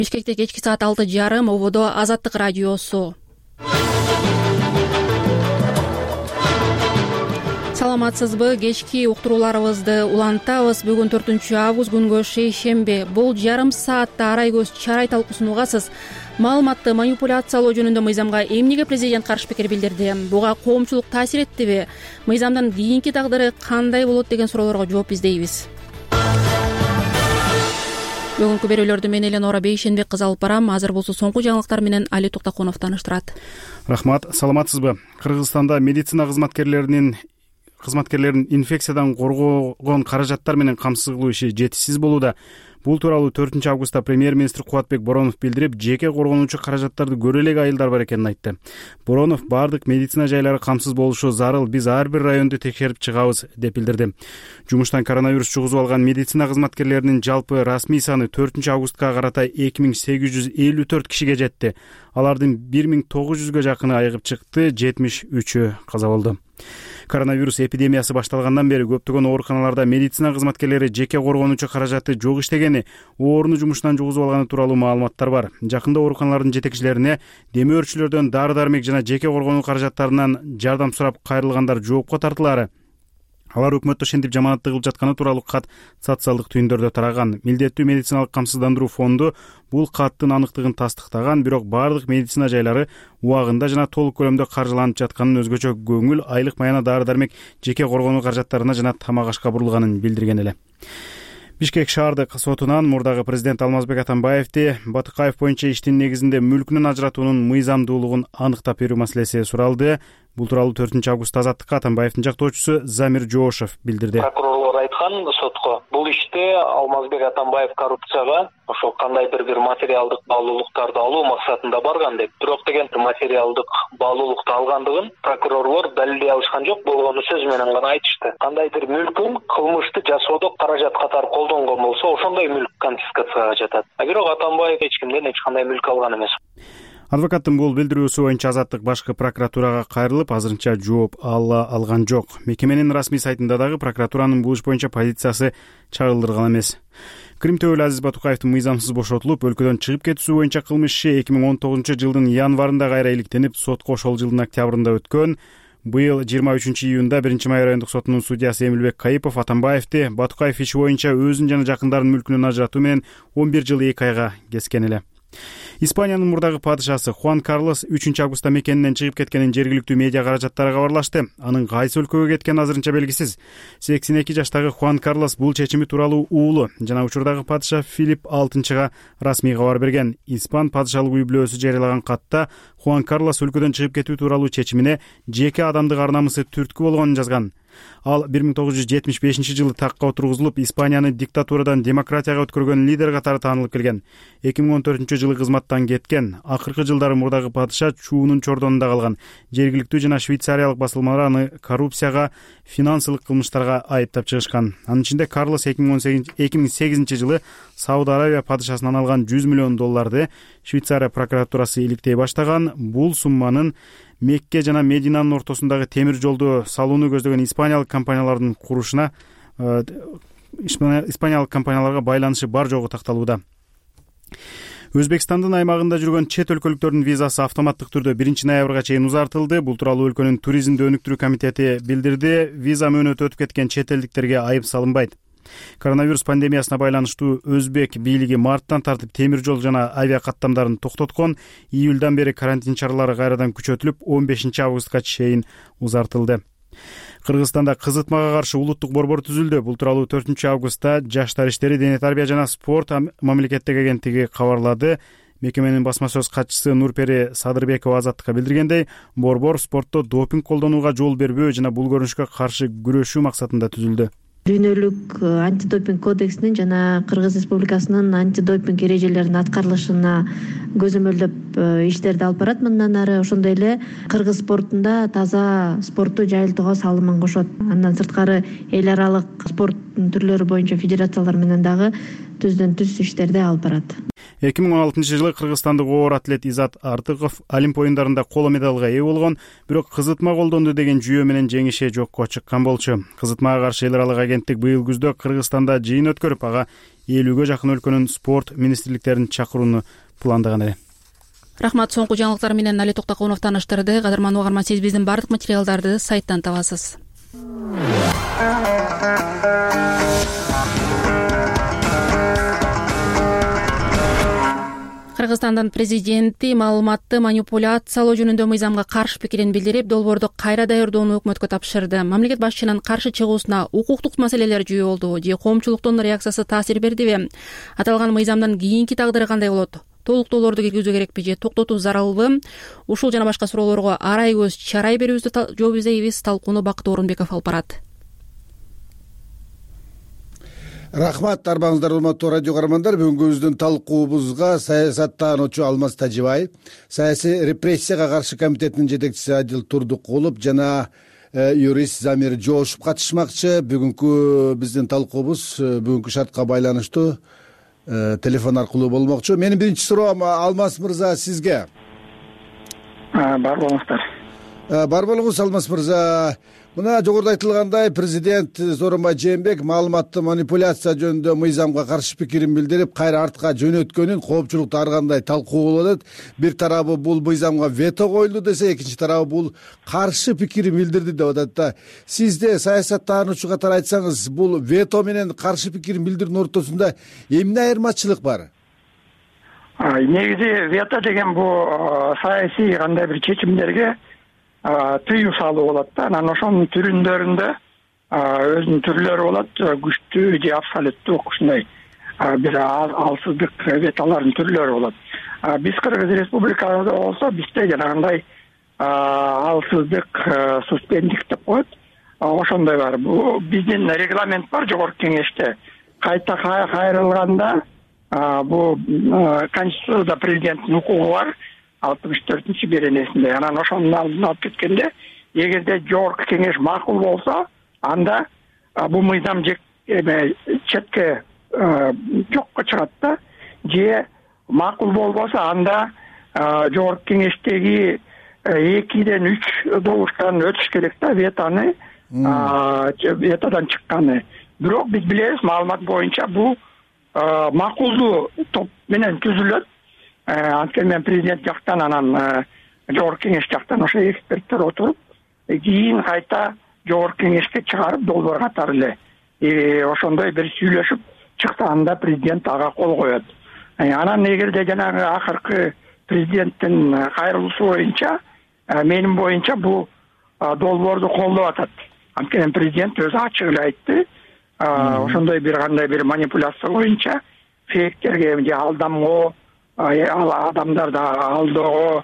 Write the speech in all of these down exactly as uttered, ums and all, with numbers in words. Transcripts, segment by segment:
Бишкекте кечки саат алты жарым ободо Азаттык радиосу. Саламатсызбы? Кечки уктурууларыбызды улантабыз. Бүгүн төртүнчү август күнгө шейшемби. Бул жарым саатта арай көз чарай талкуусун угасыз. Маалыматты манипуляциялоо жөнүндө мыйзамга эмнеге президент каршы пикир билдирди? Буга коомчулук таасир эттиби? Мыйзамдын кийинки тагдыры кандай болот деген суроолорго жооп издейбиз. Бүгүнкү берүүлөрдү мен Эленора Бейшенбек кызы алып барам. Азыр болсо соңку жаңылыктар менен Али Токтокунов тааныштырат. Рахмат, саламатсызбы? Кыргызстанда медицина кызматкерлеринин кызматкерлерин инфекциядан коргогон каражаттар менен камсыз кылуу иши жетишсиз болууда. Бул тууралуу төртүнчү августта премьер-министр Кубатбек Боронов билдирип, жеке коргонуучу каражаттарды көрө элек айылдар бар экенин айтты. Боронов бардык медицина жайлары камсыз болушу зарыл, биз ар бир районду текшерип чыгабыз деп билдирди. Жумуштан коронавирус жугузуп алган медицина кызматкерлеринин жалпы расмий саны төртүнчү августка карата эки миң сегиз жүз элүү төрт кишиге жетти. Алардын бир миң тогуз жүзгө жакыны айыгып чыкты, жетимиш үчү каза болду. Коронавирус эпидемиясы башталгандан бери көптөгөн ооруканаларда медицина кызматкерлери жеке коргонуучу каражаты жок иштегени, орунду жумуштан жугузуп алганы тууралуу маалыматтар бар. Жакында ооруканалардын жетекчилерине демөө өрчүлөрдөн дары-дармек жана жеке коргонуу каражаттарынан жардам сурап кайрылгандар жоопко тартылаары. Алар өкмөттө ошентип жаманатты кылып жатканы тууралуу кат социалдык түйүндөрдө тараган. Милдеттүү медициналык камсыздандыруу фонду бул каттын аныктыгын тастыктаган, бирок бардык медицина жайлары убагында жана толук көлөмдө каржыланып жатканын, өзгөчө көңүл, айлык маяна, дары-дармек, жеке коргонуу каражаттарына жана тамак-ашка бурулганын билдирген эле. Бишкек шаардык сотунан мурдагы президент Алмазбек Атамбаевди Батыкаев боюнча иштин негизинде мүлкүнүн ажыратуунун мыйзамдуулугун аныктап берүү маселеси суралды. Бул тууралуу төртүнчү августта Азаттыкка Атамбаевдин жактоочусу Замир Жоошев билдирди. Прокурорлор айткан сотко бул иште Алмазбек Атамбаев коррупцияга ошол кандайдыр бир материалдык баалуулуктарды алуу максатында барган деп. Бирок деген материалдык баалуулукту алгандыгын прокурорлор далилдей алышкан жок, болгону сөз менен гана айтышты. Кандайдыр мүлкүн кылмышты жасоодо каражат катары колдонгон болсо, ошондой мүлк конфискацияга жатат. А бирок Атамбаев эч кимден эч кандай мүлк алган эмес. Адвокаттын бул билдирүүсү боюнча Азаттык башкы прокуратурага кайрылып, азырынча жооп ала алган жок. Мекеменин расмий сайтында дагы прокуратуранын бул иш боюнча позициясы чагылдырган эмес. Крим төбөлү Азиз Батукаевдин мыйзамсыз бошотулуп, өлкөдөн чыгып кетүүсү боюнча кылмыш иши эки миң он тогузунчу жылдын январында кайра иликтенип, сотко ошол жылдын октябрында өткөн. Быйыл жыйырма үчүнчү июнда биринчи май райондук сотунун судьясы Эмилбек Кайыпов Атамбаевди Батукаев иши боюнча өзүн жана жакындарын мүлкүнөн ажыратуу менен он бир жыл эки айга кескен эле. Испаниянын мурдагы падышасы Хуан Карлос үчүнчү августта мекенинен чыгып кеткенин жергиликтүү медиа каражаттары кабарлашты. Анын кайсы өлкөгө кеткени азырынча белгисиз. сексен эки жаштагы Хуан Карлос бул чечими тууралуу уулу жана учурдагы падыша Филипп алтынчыга расмий кабар берген. Испан падышалык үй бүлөсү жарыялаган катта Хуан Карлос өлкөдөн чыгып кетүү тууралуу чечимине жеке адамдык ар-намысы түрткү болгонун жазган. Ал бир миң тогуз жүз жетимиш бешинчи жылы такка отургузулуп, Испанияны диктатурадан демократияга өткөргөн лидер катары таанылып келген. эки миң он төртүнчү жылы кызматтан кеткен. Акыркы жылдары мурдагы падыша чуунун чордонунда калган. Жергиликтүү жана швейцариялык басылмалар аны коррупцияга, финансылык кылмыштарга айыптап чыгышкан. Анын ичинде Карлос эки миң сегизинчи жылы Сауд Аравия падышасынан алган жүз миллион долларды Швейцария прокуратурасы иликтей баштаган. Бул сумманын Мекке жана Мединанын ортосундагы темир жолду салууну көздөгөн испаниялык компаниялардын курушуна, испаниялык компанияларга байланышы бар жогу такталууда. Өзбекстандын аймагында жүргөн чет өлкөлүктөрдүн визасы автоматтык түрдө биринчи ноябрга чейин узартылды. Бул тууралуу өлкөнүн туризмди өнүктүрүү комитети билдирди. Виза мөөнөтү өтүп кеткен чет элдиктерге айып салынбайт. Коронавирус пандемиясына байланыштуу Өзбек бийлиги марттан тартып темир жол жана авиа каттамдарын токтоткон. Июлдан бери карантин чаралары кайрадан күчөтүлүп, он бешинчи августка чейин узартылды. Кыргызстанда кызытмага каршы улуттук борбор түзүлдү. Бул тууралуу төртүнчү августта Жаштар иштери, дене тарбия жана спорт мамлекеттик агенттиги кабарлады. Мекеменин басма сөз катчысы Нурпери Садырбекова Азаттыкка билдиргендей, борбор спортто допинг колдонууга жол бербөө жана бул көрүнүшкө каршы күрөшүү максатында түзүлдү. Дүйнөлүк антидопинг кодексинин жана Кыргыз Республикасынын антидопинг эрежелеринин аткарылышына көзөмөлдөп иштерди алып барат. Мындан ары ошондой эле кыргыз спортунда таза спортту жайылтууга салымын кошот. Андан сырткары эл аралык спорт түрлөрү боюнча федерациялар менен дагы түздөн түз иштерди алып барат. эки миң он алтынчы жылы кыргызстандык оор атлет Изат Артыков Олимп оюндарында коло медалга ээ болгон, бирок кызытма колдонду деген жүйө менен жеңиши жокко чыккан болчу. Кызытмага каршы эл аралык агенттик быйыл күздө Кыргызстанда жыйын өткөрүп, ага элүүгө жакын өлкөнүн спорт министрликтерин чакырууну пландаган эле. Рахмат, соңку жаңылыктар менен Али Токтокунов тааныштырды. Кадырман угарман, сиз биздин бардык материалдарды сайттан табасыз. Кыргызстандын президенти маалыматты манипуляциялоо жөнүндө мыйзамга каршы пикирин билдирип, долбоорду кайра даярдоону өкмөткө тапшырды. Мамлекет башчынын каршы чыгуусуна укуктук маселелер жүйө болду же коомчулуктун реакциясы таасир бердиби? Аталган мыйзамдын кийинки тагдыры кандай болот? Толуктоолорду киргизүү керекпи же токтотуу зарылбы? Ушул жана башка суроолорго арай көз чарай берүүбүздү жооп изейбиз. Талкууну Бакыт Орунбеков алып барат. Рахмат, арбаңыздар, урматтуу радио каармандар. Бүгүнкүбүздүн талкуубузга саясаттануучу Алмаз Тажибай, саясий репрессияга каршы комитетинин жетекчиси Адил Турдукулов жана юрист Замир Жошуп катышмакчы. Бүгүнкү биздин талкуубуз бүгүнкү шартка байланыштуу телефон аркылуу болмокчу. Менин биринчи суроом Алмаз мырза сизге. Бар болуңуздар. Бар болуңуз Алмаз мырза. Мына жогоруда айтылгандай, президент Сооронбай Жээнбеков маалыматты манипуляция жөнүндө мыйзамга каршы пикирин билдирип, кайра артка жөнөткөнүн коопчулукта ар кандай талкуу болуп атат. Бир тарабы бул мыйзамга вето коюлду десе, экинчи тарабы бул каршы пикирин билдирди деп атат да. Сизде саясаттануучу катары айтсаңыз, бул вето менен каршы пикирин билдирүүнүн ортосунда эмне айырмачылык бар? Негизи вето деген бул саясий кандай бир чечимдерге тыюу салуу болот да. Анан ошонун түрүндөрүндө өзүнүн түрлөрү болот, күчтүү же абсолюттуу ушундай бир алсыздык ветолордун түрлөрү болот. Биз Кыргыз Республикасында болсо бизде жанагындай алсыздык, суспендик деп коет. Ошондой бар. Бул биздин регламент бар жогорку кеңеште. Кайта кайрылганда бул Конституцияда президенттин укугу бар. алтымыш төртүнчү беренесинде. Анан ошонун алдын алып кеткенде, эгерде жогорку кеңеш макул болсо, анда бул мыйзам четке жокко чыгат да. Же макул болбосо, анда жогорку кеңештеги экиден үч добуштан өтүш керек да, ветоны, ветодан чыкканы. Бирок биз билебиз, маалымат боюнча бул макулдуу топ менен түзүлөт. Анткени мен президент жактан, анан жогорку кеңеш жактан ошо эксперттер отуруп, кийин кайта жогорку кеңешке чыгарып долбоор катары эле ошондой бир сүйлөшүп чыкса, анда президент ага кол коет. Анан эгерде жанагы акыркы президенттин кайрылуусу боюнча, менин боюнча бул долбоорду колдоп атат. Анткени президент өзү ачык эле айтты, ошондой бир кандай бир манипуляция боюнча фейктерге же алдамгоо, адамдарды алдоого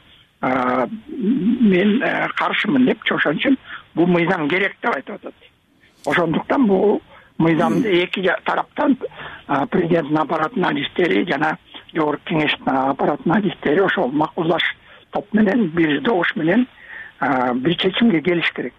мен каршымын деп, ошон үчүн бул мыйзам керек деп айтып атат. Ошондуктан бул мыйзамды эки тараптан, президенттин аппаратынын адистери жана жогорку кеңештин аппаратынын адистери ошол макулдаш топ менен, бир добуш менен бир чечимге келиш керек.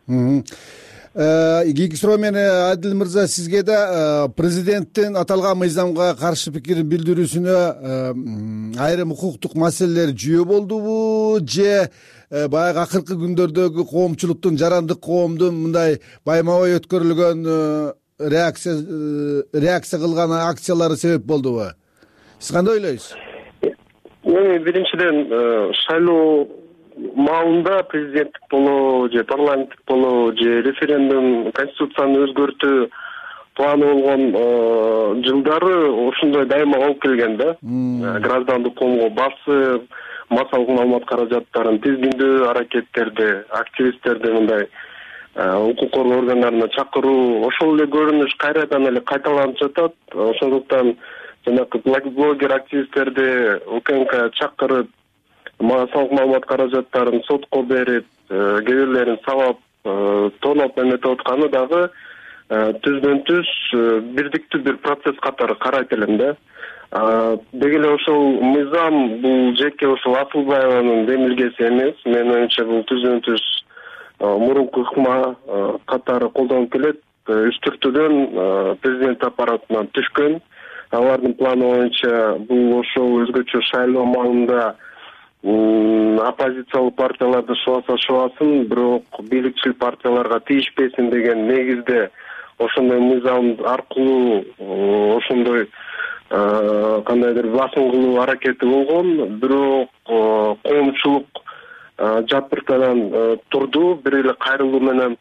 Кийинки суроо менен Адил мырза сизге да президенттин аталган мыйзамга каршы пикирин билдирүүсүнө айрым укуктук маселелер жүйө болдубу же баягы акыркы күндөрдөгү коомчулуктун, жарандык коомдун мындай байма-бай өткөрүлгөн реакция реакция кылган акциялары себеп болдубу? Сиз кандай ойлойсуз? Эми биринчиден шайлоо маалында президенттик болобу же парламенттик болобу же референдум, конституцияны өзгөртүү планы болгон жылдары ошондой дайыма болуп келген да. Граждандык коомго басып, массалык маалымат каражаттарын тизгиндөө аракеттерди, активисттерди мындай укук коргоо органдарына чакыруу, ошол эле көрүнүш кайрадан эле кайталанып жатат. Ошондуктан жанагы блогер активисттерди УКМК чакырып, массалык маалымат каражаттарын сотко берип, кээ сабап, тоноп эметип атканы дагы түздөн түз бирдиктүү бир процесс катары карайт элем да. Деги эле ошол мыйзам бул жеке ошол Асылбаеванын демилгеси эмес. Менин оюмча бул түздөн түз мурунку ыкма катары колдонуп келет. үч төртөдөн президент аппаратынан түшкөн. Алардын планы боюнча бул ошол өзгөчө шайлоо маалында оппозициялык партияларды шубаса шубасын, бирок бийликчил партияларга тийишпесин деген негизде ошондой мыйзам аркылуу ошондой кандайдыр басым кылуу аракети болгон. Бирок коомчулук жапыртадан турду. Бир эле кайрылуу менен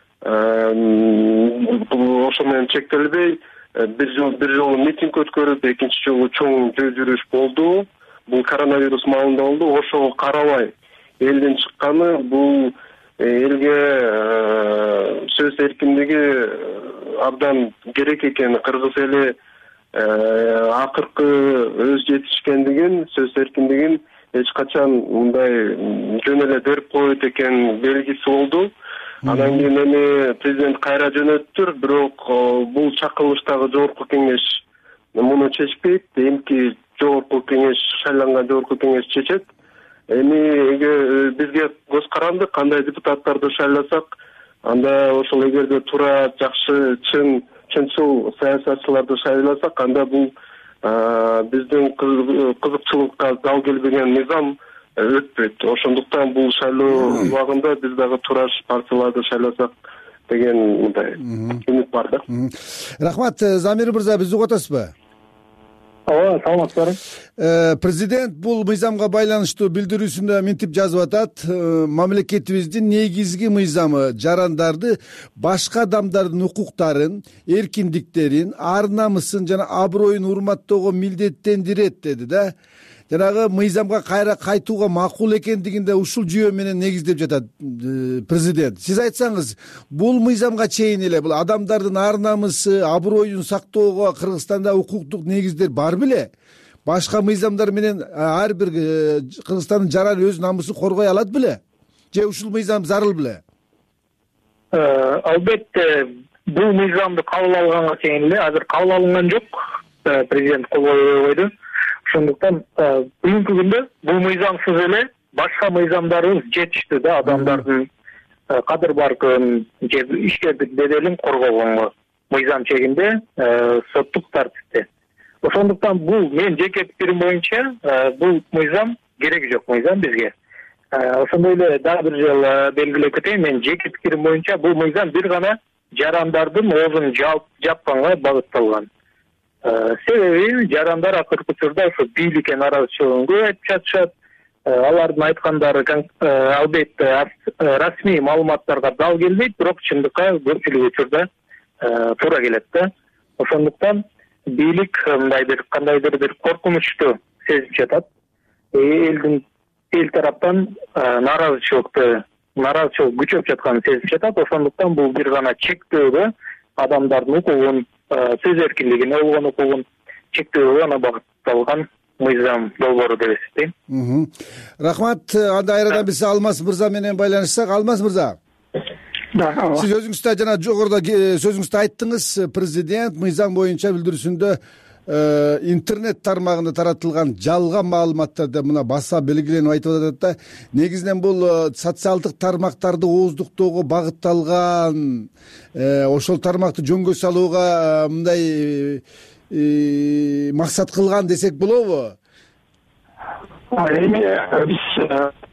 ошо менен чектелбей бир жол бир жолу митинг өткөрүп, экинчи жолу чоң жүрүш болду. Бул коронавирус маалында болду. Ошого карабай элден чыкканы бул элге сөз эркиндиги абдан керек экен. Кыргыз эли акыркы өз жетишкендигин, сөз эркиндигин эч качан мындай жөн эле берип коет экен белгиси болду. Анан кийин эми президент кайра жөнөттүр, бирок бул чакырылыштагы жогорку кеңеш муну чечпейт. Эмки жогорку кеңеш, шайланган жогорку кеңеш чечет. Эми эгер бизге көз каранды, кандай депутаттарды шайласак, анда ошол эгерде туура, жакшы, чын, чынчыл саясатчыларды шайласак, анда бул биздин кызыкчылыкка дал келбеген мыйзам өтпөйт. Ошондуктан бул шайлоо убагында биз дагы туура партияларды шайласак деген мындай үмүт бар да. Рахмат, Замир мырза, бизди угуп атасызбы? Ооба, саламатсызбы. Президент бул мыйзамга байланыштуу билдирүүсүндө мынтип жазып атат: мамлекетибиздин негизги мыйзамы жарандарды, башка адамдардын укуктарын, эркиндиктерин, ар намысын жана аброюн урматтоого милдеттендирет деди да. Жанагы мыйзамга кайра кайтууга макул экендигинде ушул жүйө менен негиздеп жатат президент. Сиз айтсаңыз, бул мыйзамга чейин эле бул адамдардын ар намысы, аброюн сактоого Кыргызстанда укуктук негиздер бар беле? Башка мыйзамдар менен ар бир Кыргызстандын жараны өз намысын коргой алат беле? Же ушул мыйзам зарыл беле? Албетте, бул мыйзамды кабыл алганга чейин эле азыр кабыл алынган жок. Президент кол койду. Ошондуктан бүгүнкү күндө бул мыйзамсыз эле башка мыйзамдарыбыз жетиштүү да, адамдардын кадыр баркын же ишкердик беделин коргогонго мыйзам чегинде, соттук тартипте. Ошондуктан бул мен жеке пикирим боюнча бул мыйзам кереги жок мыйзам бизге. Ошондой эле дагы бир жолу белгилеп кетейин, мен жеке пикирим боюнча бул мыйзам бир гана жарандардын оозун жапканга багытталган. Себеби жарандар акыркы учурда ошо бийликке нааразычылыгын көп айтып жатышат. Алардын айткандары албетте расмий маалыматтарга дал келбейт, бирок чындыкка көпчүлүк учурда туура келет да. Ошондуктан бийлик мындай бир кандайдыр бир коркунучту сезип жатат. Элдин эл тараптан нааразычылыкты, нааразычылык күчөп жатканын сезип жатат. Ошондуктан бул бир гана чектөөгө, адамдардын укугун, сөз эркиндигине болгон укугун чектөөгө гана багытталган мыйзам долбоору деп эсептейм. Рахмат. Анда айрадан биз Алмаз мырза менен байланышсак. Алмаз мырза, сиз өзүңүз да жана жогоруда сөзүңүздө айттыңыз, президент мыйзам боюнча билдирүүсүндө интернет тармагында таратылган жалган маалыматтарды мына баса белгиленип айтып атат да. Негизинен бул социалдык тармактарды ооздуктоого багытталган, ошол тармакты жөнгө салууга мындай максат кылган десек болобу? Эми биз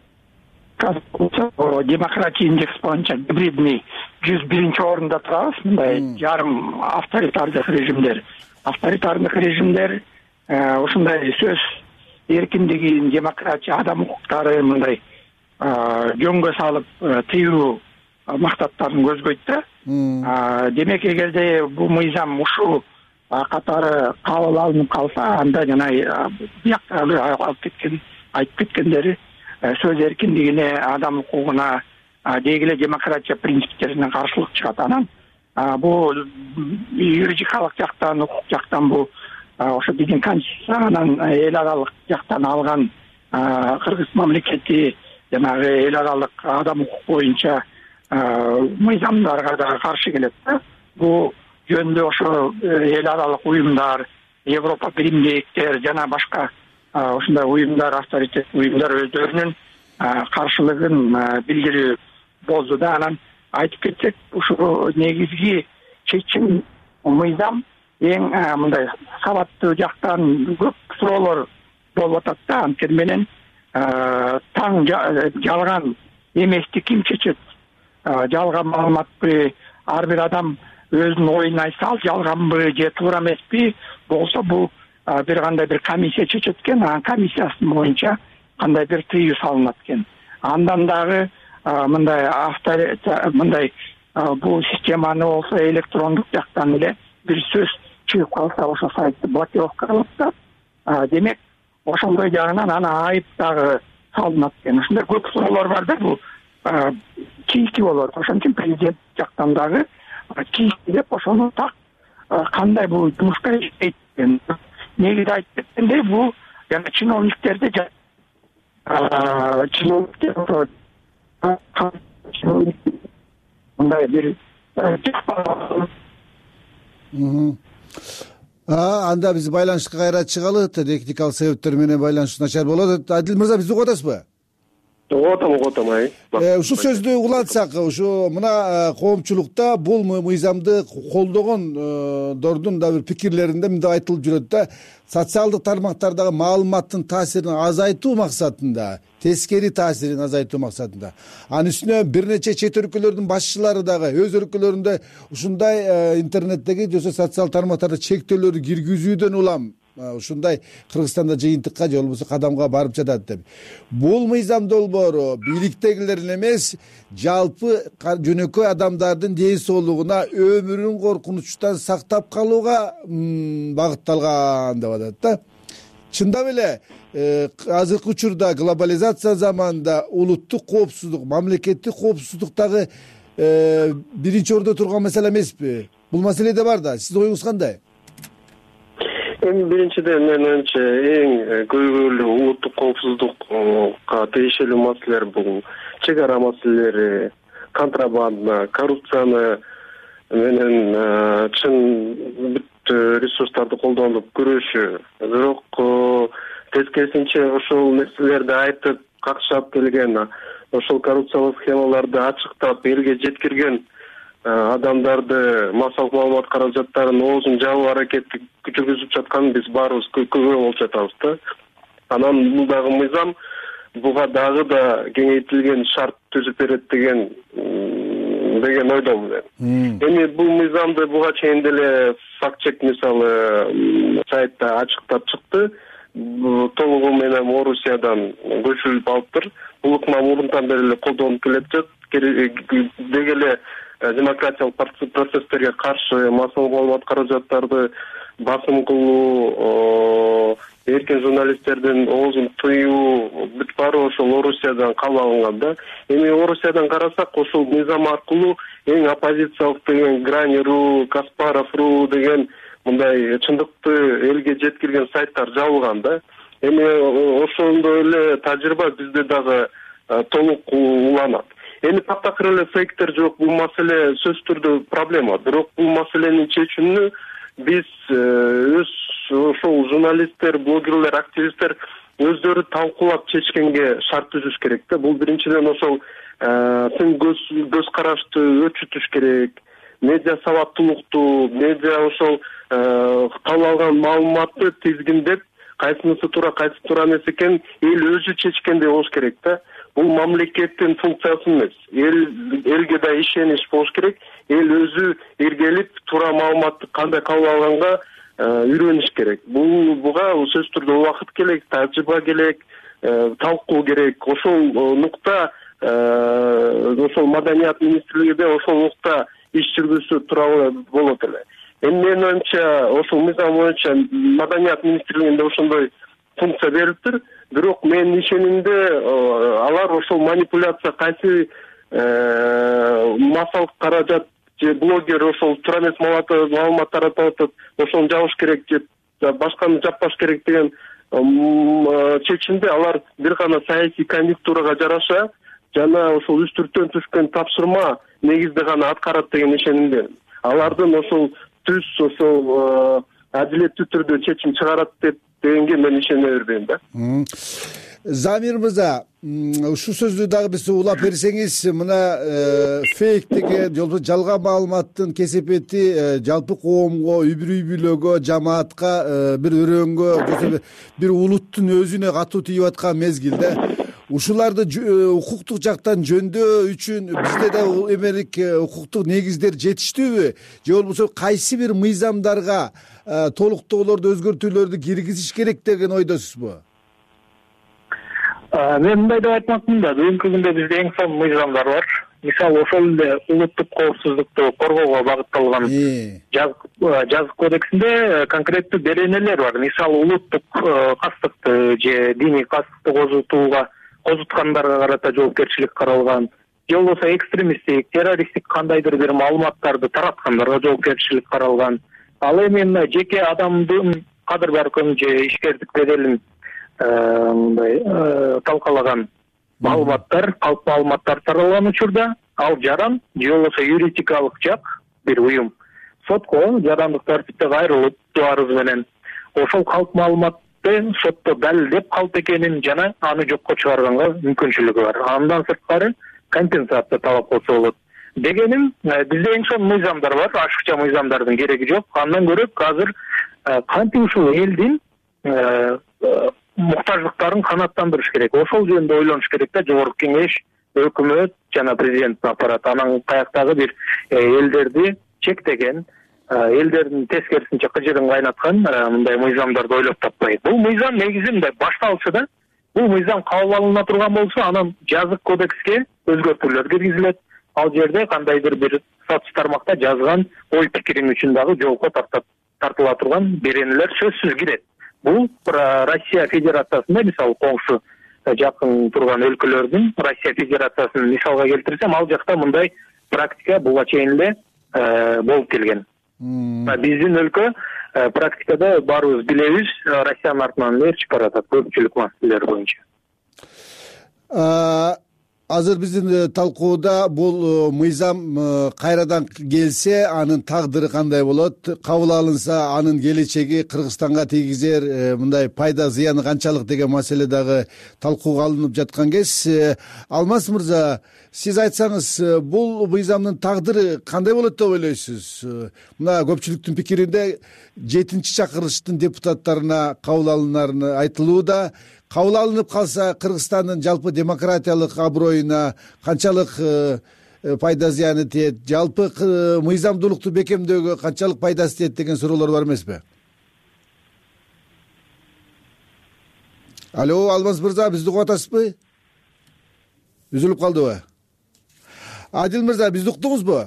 демократия индекс боюнча гибридный жүз биринчи орунда турабыз. Мындай жарым авторитардык режимдер авторитардык режимдер ушундай сөз эркиндигин, демократия, адам укуктары мындай жөнгө салып тыюу мактаттарын көзгөйт да. Демек эгерде бул мыйзам ушул катары кабыл алынып калса, анда жана биякта алып кеткен айтып кеткендери сөз эркиндигине, адам укугуна, деги эле демократия принциптерине каршылык чыгат. Анан бул юридикалык жактан, укук жактан бул ошо биздин конституциянан эл аралык жактан алган Кыргыз мамлекети жанагы эл аралык адам укук боюнча мыйзамдарга да каршы келет да. Бул жөнүндө ошо эл аралык уюмдар, Европа биримдиктер жана башка ушундай уюмдар, авторитет уюмдар өздөрүнүн каршылыгын билдирүү болду да. Анан айтып кетсек, ушу негизги чечим мыйзам эң мындай сабаттуу жактан көп суроолор болуп атат да. Анткени менен таң жалган эмести ким чечет? Жалган маалыматпы ар бир адам өзүнүн оюн айтса ал жалганбы же туура эмеспи болсо бул бир кандай бир комиссия чечет экен. Анын комиссиясынын боюнча кандай бир тыюу салынат экен. Андан дагы мындай авто мындай бул системаны болсо электрондук жактан эле бир сөз чыгып калса ошо сайтты блокировка кылат да. Демек ошондой жагынан ана айып дагы салынат экен. Ушундай көп суроолор бар да. Бул кийики болот. Ошон үчүн президент жактан дагы кийики деп ошону так кандай бул жумушка иштейт экен. Негизи айтып кеткендей бул жана чиновниктерди чиновниктер мындай бир анда биз байланышка кайра чыгалы. Техникалык себептер менен байланыш начар болот. Адил мырза, бизди угуп атасызбы? угуп атам, угуп атам. Ай ушул сөздү улантсак, ушу мына коомчулукта бул мыйзамды колдогондордун да бир пикирлеринде мындай айтылып жүрөт да, социалдык тармактардагы маалыматтын таасирин азайтуу максатында, тескери таасирин азайтуу максатында. Анын үстүнө бир нече чет өлкөлөрдүн башчылары дагы өз өлкөлөрүндө ушундай интернеттеги же социалдык тармактарда чектөөлөрдү киргизүүдөн улам ушундай Кыргызстанда жыйынтыкка же болбосо кадамга барып жатат деп. Бул мыйзам долбоору бийликтегилердин эмес, жалпы жөнөкөй адамдардын ден соолугуна, өмүрүн коркунучтан сактап калууга багытталган деп атат да. Чындап эле азыркы учурда глобализация заманында улуттук коопсуздук, мамлекеттик коопсуздук дагы биринчи ордо турган маселе эмеспи? Бул маселе да бар да. Сиздин оюңуз кандай? Эми биринчиден менин оюмча эң көйгөйлүү улуттук коопсуздукка тиешелүү маселелер бул чек ара маселелери, контрабанда, коррупцияны менен чын бүт ресурстарды колдонуп күрөшүү. Бирок тескерисинче ошол нерселерди айтып какшап келген, ошол коррупциялык схемаларды ачыктап элге жеткирген адамдарды, массалык маалымат каражаттарын оозун жабуу аракети жүргүзүп жатканын биз баарыбыз көйгөй болуп жатабыз да. Анан бул дагы мыйзам буга дагы да кеңейтилген шарт түзүп берет деген деген ойдомун мен. Эми бул мыйзамды буга чейин деле факт чек мисалы сайтта ачыктап чыкты. Толугу менен Орусиядан көчүрүлүп алыптыр. Бул ыкма мурунтан бери эле колдонуп келет. Деги эле демократиялык процесстерге каршы массалык маалымат каражаттарды басым кылуу, эркин журналисттердин оозун тыюу бүт баары ошол Орусиядан кабыл алынган да. Эми Орусиядан карасак, ошол мыйзам аркылуу эң оппозициялык деген Грани.ру, Каспаров.ру деген мындай чындыкты элге жеткирген сайттар жабылган да. Эми ошондой эле тажрыйба бизде дагы толук уланат. Эми таптакыр эле фейктер жок, бул маселе сөзсүз түрдө проблема. Бирок бул маселенин чечүүнү биз өз ошол журналисттер, блогерлер, активисттер өздөрү талкуулап чечкенге шарт түзүш керек да. Бул биринчиден ошол сын көз көз карашты өчүтүш керек. Медиа сабаттуулукту, медиа ошол кабыл алган маалыматты тизгиндеп, кайсынысы туура, кайсы туура эмес экен эл өзү чечкендей болуш керек да. Бул мамлекеттин функциясы эмес. Эл элге да ишенич болуш керек. Эл өзү эргелип туура маалыматты кандай кабыл алганга үйрөнүш керек. Бул буга сөзсүз түрдө убакыт керек, тажрыйба керек, талкуу керек. Ошол нукта ошол Маданият министрлигиде ошол нукта иш жүргүзүшү тууралуу болот эле. Эми менин оюмча ошол мыйзам боюнча Маданият министрлигинде ошондой функция берилиптир. Бирок менин ишенимде алар ошол манипуляция кайсы массалык каражат же блогер ошол туура эмес маалымат таратып атат, ошону жабыш керек же башканы жаппаш керек деген чечимде алар бир гана саясий конъюнктурага жараша жана ошол үстүртөн түшкөн тапшырма негизде гана аткарат деген ишенимдемин. Алардын ошол түз ошол адилеттүү түрдө чечим чыгарат деп дегенге мен ишене бербейм да. Замир мырза, ушул сөздү дагы биз улап берсеңиз, мына фейк деген жолбу жалган маалыматтын кесепети жалпы коомго, үбүр үй-бүлөгө, жамаатка, бир өрөөнгө, бир улуттун өзүнө катуу тийип аткан мезгилде ушуларды укуктук жактан жөндөө үчүн бизде да эмелик укуктук негиздер жетиштүүбү, же болбосо кайсы бир мыйзамдарга толуктоолорду, өзгөртүүлөрдү киргизиш керек деген ойдосузбу? Мен мындай деп айтмакмын да, бүгүнкү күндө бизде эң сонун мыйзамдар бар. Мисалы, ошол эле улуттук коопсуздукту коргоого багытталган жазык кодексинде конкреттүү беренелер бар. Мисалы, улуттук кастыкты же диний кастыкты козутууга козуткандарга карата жоопкерчилик каралган, же болбосо экстремисттик, террористтик кандайдыр бир маалыматтарды тараткандарга жоопкерчилик каралган. Ал эми мына жеке адамдын кадыр-баркын же ишкердик беделин мындай талкалаган маалыматтар, калп маалыматтар таралган учурда ал жаран же болбосо юридикалык жак бир уюм сотко жарандык тартипте кайрылып арыз менен ошол калп маалыматты сотто далилдеп калп экенин жана аны жокко чыгарганга мүмкүнчүлүгү бар. Андан сырткары компенсация талап кылса болот. Дегеним, бизде эң сонун мыйзамдар бар, ашыкча мыйзамдардын кереги жок. Андан көрөк азыр кантип ушул элдин муктаждыктарын канааттандырыш керек. Ошол жөнүндө ойлонуш керек да, жогорку кеңеш, өкмөт жана президенттин аппараты. Анан каяктагы бир элдерди чектеген, элдердин тескерисинче кыжырын кайнаткан мындай мыйзамдарды ойлоп таппайт. Бул мыйзам негизи мындай башталчыда, бул мыйзам кабыл алына турган болсо, анан жазык кодекске өзгөртүүлөр киргизилет. Ал жерде кандайдыр бир сатыш тармакта жазган ой пикириң үчүн дагы жоопко тартыла турган беренелер сөзсүз кирет. Бул Россия Федерациясында, мисалы, коңшу жакын турган өлкөлөрдүн Россия Федерациясын мисалга келтирсем, ал жакта мындай практика буга чейин эле болуп келген. Биздин өлкө практикада баарыбыз билебиз, Россиянын артынан эле чыгып баратат көпчүлүк маселелер боюнча. Азыр биздин талкууда бул мыйзам кайрадан келсе, анын тагдыры кандай болот? Кабыл алынса, анын келечеги Кыргызстанга тийгизер мындай пайда зыяны канчалык деген маселе дагы талкууга алынып жаткан кез. Алмаз мырза, сиз айтсаңыз, бул мыйзамдын тагдыры кандай болот деп ойлойсуз? Мына көпчүлүктүн пикиринде жетинчи чакырылыштын депутаттарына кабыл алынары айтылууда. Кабыл алынып калса, Кыргызстандын жалпы демократиялык аброюна канчалык пайда зыяны тиет, жалпы мыйзамдуулукту бекемдөөгө канчалык пайдасы тиет деген суроолор бар эмеспи? Алло, Алмаз мырза, бизди угуп атасызбы? Үзүлүп калдыбы? Адил мырза, бизди уктуңузбу?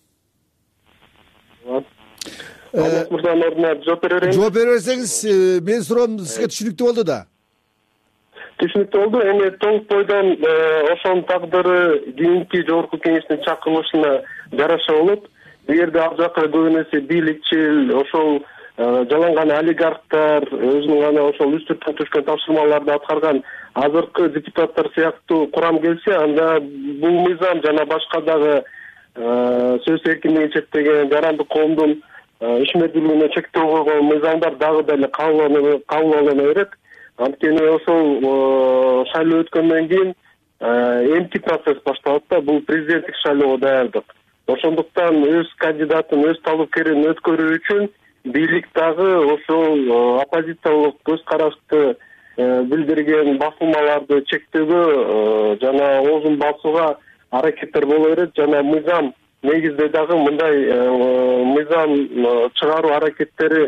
Алмаз мырзанын ордуна жооп бере берейин. Жооп бере берсеңиз, менин суроом сизге түшүнүктүү болду да. Түшүнүктүү болду. Эми тоңуп бойдон ошонун тагдыры кийинки жогорку кеңештин чакырылышына жараша болот. Бул жерде ал жакка көбүнесе бийликчил, ошол жаланган олигархтар, өзүнүн гана ошол үстүртөн түшкөн тапшырмаларды аткарган азыркы депутаттар сыяктуу курам келсе, анда бул мыйзам жана башка дагы сөз эркиндигин чектеген, жарандык коомдун ишмердүүлүгүнө чектөө койгон мыйзамдар дагы деле кабыл алына берет. Анткени ошол шайлоо өткөндөн кийин эмки процесс башталат да, бул президенттик шайлоого даярдык. Ошондуктан өз кандидатын, өз талапкерин өткөрүү үчүн бийлик дагы ошол оппозициялык көз карашты билдирген басылмаларды чектөөгө жана оозун басууга аракеттер боло берет. Жана мыйзам негизде дагы мындай мыйзам чыгаруу аракеттери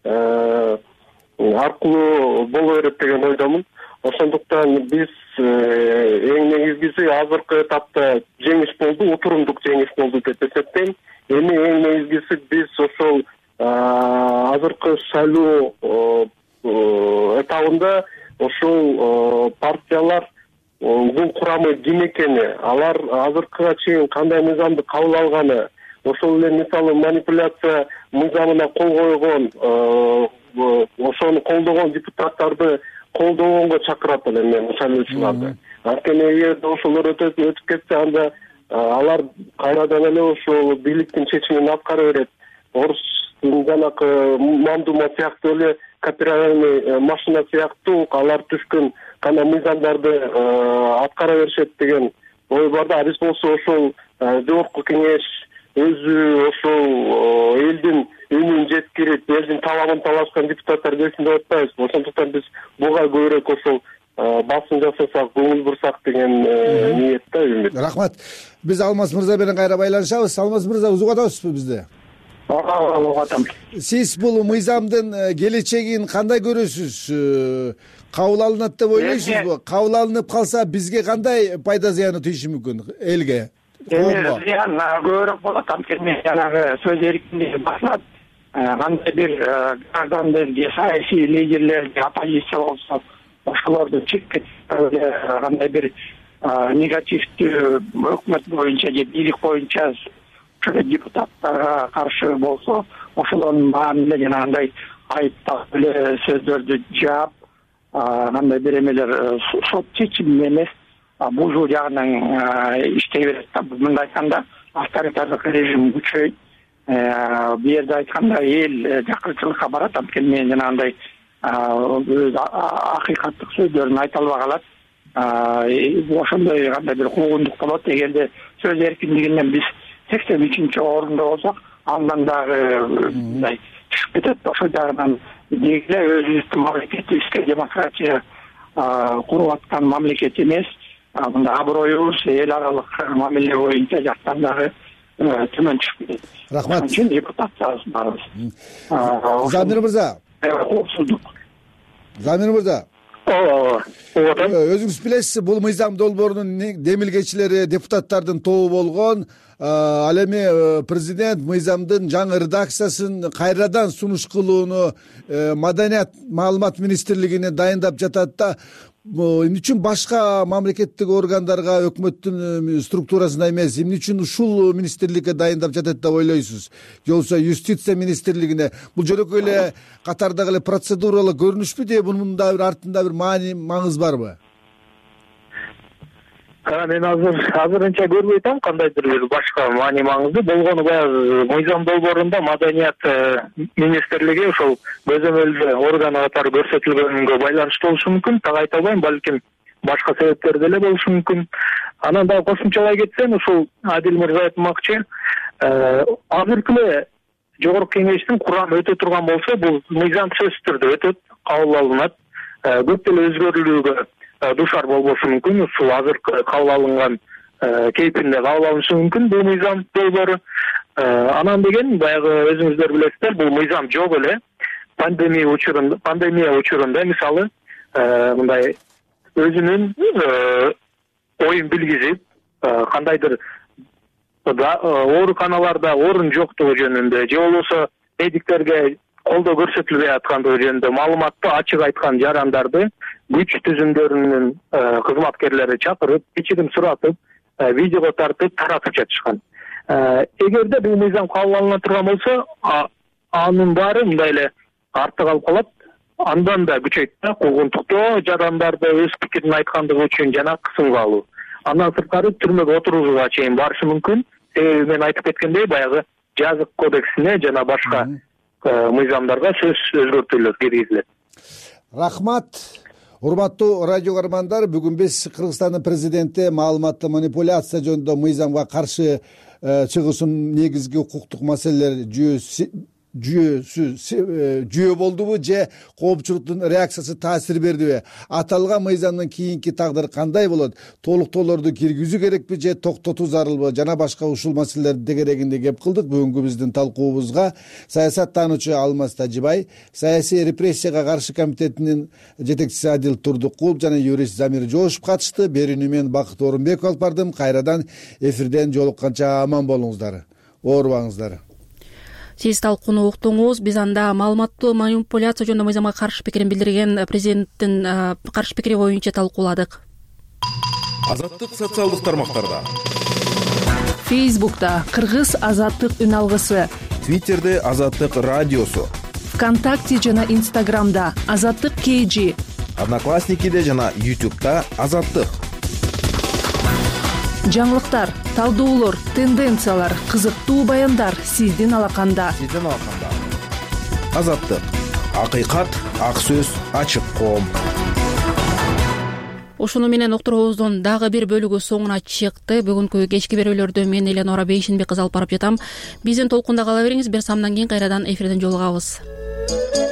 аркылуу боло берет деген ойдомун. Ошондуктан биз эң негизгиси азыркы этапта жеңиш болду, отурумдук жеңиш болду деп эсептейм. Эми эң негизгиси биз ошол азыркы шайлоо этабында ошол партиялардын курамы ким экени, алар азыркыга чейин кандай мыйзамды кабыл алганы, ошол эле мисалы манипуляция мыйзамына кол койгон, ошону колдогон депутаттарды колдогонго чакырат элем мен шайлоочуларды. Анткени эгерде ошолор өтүп кетсе, анда алар кайрадан эле ошол бийликтин чечимин аткара берет. Орустун жанакы мамдума сыяктуу эле копировальный машина сыяктуу алар түшкөн гана мыйзамдарды аткара беришет деген ой бар да. Биз болсо ошол жогорку кеңеш өзү ошол элдин үнүн жеткирип, элдин талабын талашкан депутаттар келсин деп атпайбыз. Ошондуктан биз буга көбүрөөк ошол басым жасасак, көңүл бурсак деген ниетте үмүт. Рахмат. Биз Алмаз мырза менен кайра байланышабыз. Алмаз мырза, угуп атасызбы бизди? Ооба, угуп атам. Сиз бул мыйзамдын келечегин кандай көрөсүз? Кабыл алынат деп ойлойсузбу? Кабыл алынып калса бизге кандай пайда зыяны тийиши мүмкүн элге? Эми зыян көбүрөөк болот. Анткени жанагы сөз эркиндиги басылат. Кандай бир граждандар, саясий лидерлер, оппозиция болсо ошолорду чекке кандай бир негативдүү өкмөт боюнча же бийлик боюнча ошо депутаттарга каршы болсо ошолордун баарын эле жанагындай айыптап эле сөздөрдү жаап кандай бир эмелер сот чечими эмес бузуу жагынан иштей берет да. Мындай айтканда авторитардык режим күчөйт. Бу жерде айтканда эл жакырчылыкка барат. Анткени мен жанагындай өз акыйкаттык сөздөрүн айта албай калат. Ошондой кандай бир куугундук болот. Эгерде сөз эркиндигинен биз сексен үчүнчү орунда болсок, андан дагы мындай түшүп кетет. Ошол жагынан дегиле өзүбүздүн мамлекетибизге демократия куруп аткан мамлекет эмес. Мында аброюбуз эл аралык мамиле боюнча жактан дагы төмөн түшүп кетет. Рахмат. Ошон үчүн депутатчыбыз барбыз. Замир мырза. Коопсуздук. Замир мырза. Ооба, ооба. Өзүңүз билесиз, бул мыйзам долбоорунун демилгечилери депутаттардын тобу болгон. Ал эми президент мыйзамдын жаңы редакциясын кайрадан сунуш кылууну Маданият маалымат министрлигине дайындап жатат да. Эмне үчүн башка мамлекеттик органдарга, өкмөттүн структурасына эмес, эмне үчүн ушул министрликке дайындап жатат деп ойлойсуз? Же болбосо юстиция министрлигине? Бул жөнөкөй эле катардагы эле процедуралык көрүнүшпү же бунун да бир артында бир маани, маңыз барбы? Мен азыр азырынча көрбөй атам кандайдыр бир башка маани маңызды. Болгону баягы мыйзам долбоорунда Маданият министрлиги ошол көзөмөлдүү орган катары көрсөтүлгөнгө байланыштуу болушу мүмкүн. Так айта албайм, балким башка себептер деле болушу мүмкүн. Анан дагы кошумчалай кетсем, ушул Адил мырза айтмакчы, азыркы эле жогорку кеңештин курамы өтө турган болсо, бул мыйзам сөзсүз түрдө өтөт, кабыл алынат. Көп деле өзгөрүүлүүгө душар болбошу мүмкүн. Ушул азыркы кабыл алынган кейпинде кабыл алынышы мүмкүн бул мыйзам долбоору. Анан деген баягы өзүңүздөр билесиздер, бул мыйзам жок эле. Пандемия учурунда, пандемия учурунда мисалы мындай өзүнүн оюн билгизип, кандайдыр ооруканаларда орун жоктугу жөнүндө же болбосо медиктерге колдоо көрсөтүлбөй аткандыгы жөнүндө маалыматты ачык айткан жарандарды күч түзүмдөрүнүн кызматкерлери чакырып, кечирим суратып, видеого тартып, таратып жатышкан. Эгерде бул мыйзам кабыл алына турган болсо, анын баары мындай эле артта калып калат. Андан да күчөйт да, куугунтуктоо, жарандарды өз пикирин айткандыгы үчүн жана кысымга алуу. Андан сырткары түрмөгө отурууга чейин барышы мүмкүн. Себеби мен айтып кеткендей, баягы жазык кодексине жана башка мыйзамдарга сөз өзгөртүүлөр киргизилет. Рахмат. Урматтуу радио көрөрмандар, бүгүн биз Кыргызстандын президенти маалыматтык манипуляция жөнүндө мыйзамга каршы чыгуусунун негизги укуктук маселелер жүйөсү жүйөсү жүйө болдубу же коопчулуктун реакциясы таасир бердиби? Аталган мыйзамдын кийинки тагдыры кандай болот? Толуктоолорду киргизүү керекпи же токтотуу зарылбы? Жана башка ушул маселелерди тегерегинде кеп кылдык. Бүгүнкү биздин талкуубузга саясаттануучу Алмаз Тажибай, саясий репрессияга каршы комитетинин жетекчиси Адил Турдукулов жана юрист Замир Жошуп катышты. Берүүнү мен Бакыт Орунбеков алып бардым. Кайрадан эфирден жолукканча аман болуңуздар. Оорубаңыздар. Сиз талкууну уктуңуз. Биз анда маалыматтуу манипуляция жөнүндө мыйзамга каршы пикирин билдирген президенттин каршы пикири боюнча талкууладык. Азаттык социалдык тармактарда. Фейсбукта Кыргыз азаттык үн алгысы, Твиттерде Азаттык радиосу, ВКонтакте жана Инстаграмда Азаттык КЖ, Одноклассникиде жана Ютубта Азаттык. Жаңылыктар, талдоолор, тенденциялар, кызыктуу баяндар сиздин алаканда. Сиздин алаканда. Азаттык. акыйкат, ак сөз, ачык коом. Ушуну менен уктуруубуздун дагы бир бөлүгү соңуна чыкты. Бүгүнкү кечки берүүлөрдү мен Эленора Бейшенбек кызы алып барып жатам. Биздин толкунда кала бериңиз. Бир самдан кийин кайрадан эфирден жолугабыз.